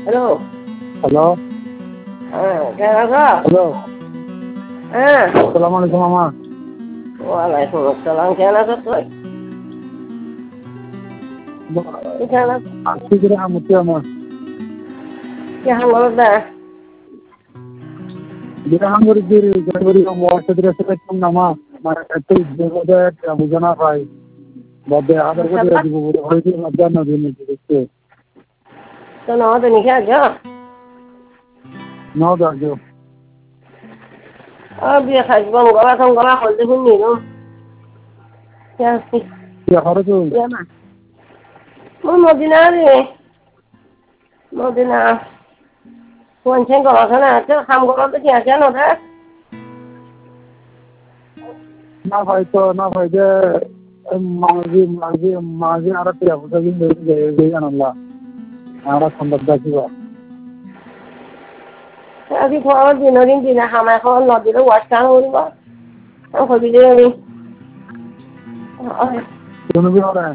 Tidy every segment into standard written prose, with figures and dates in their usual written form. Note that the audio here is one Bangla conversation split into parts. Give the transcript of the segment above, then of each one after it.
হ্যালো। হ্যালো। হ্যাঁ, কেমন আছো? হ্যালো। হ্যাঁ। আসসালামু আলাইকুম মামা। ওয়ালাইকুম আসসালাম। কেমন আছো তুই? তুই কেমন আছো? আজকে করে আমতি আমার কেমন বলো না? বিরাম করে দিই জানুয়ারি মাসে দিরে কম নামা মানে একটু বিপদে বুঝনা পাই বদে আদার করে দিব বলে হইছে মধ্যন দিন দিতে তো না তো নিখে আছো? নাও দাও বিয়ে খাইবো গলা হলদে শুনি নো। কি ইয়া হরে তো না মই মদিনা রে মদিনা কোন ছেন গলা খানা আছে খাম গলা তো কি আছে না রে না ভাই তো না ভাই যে মাঝে আর টিয়া বুঝা দিন দেই জানালা আর সম্ভব দাকিবা আজি খোৱা দিন দিনা খাম এখন নদীৰে ৱাছ কাম কৰিব আৰু ভাবি যে আমি কোনো বি হরে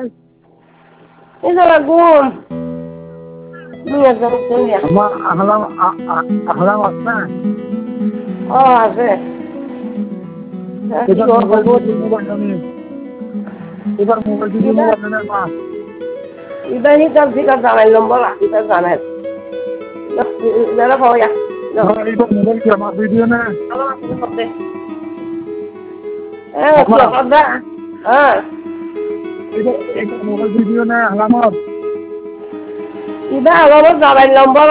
এই যে গুম মুই একদম শুনিয়া আমা ahlam আসনা আছে এবার মোবাইল দিয়ে মোবাইল মা ইবানি কাল থেকে জানাই নম্বর এটা জানাই যারা পাওয়া যায় এবার মোবাইল কি আমার ভিডিও না এটা মোবাইল ভিডিও না আলামত ইবা আলামত জানাই নম্বর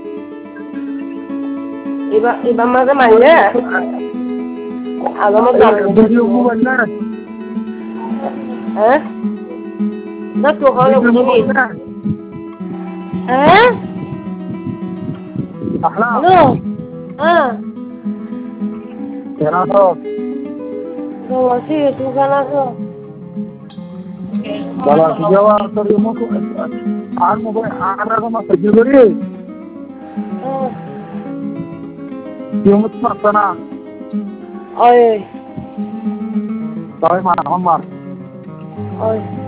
ইবার মাঝে মাইলে আলামত জানাই ভিডিও মোবাইল না হ্যাঁ না তো হলো বুঝি হ্যাঁ আহলাম হ্যালো হ্যাঁ কেন তো বলছি তুই কেন আছো বলা যাওয়া তোর মুখ আর মোবাইল আর রকম সহ্য করি কেমন পারতো না ওই তবে মার আমার ওই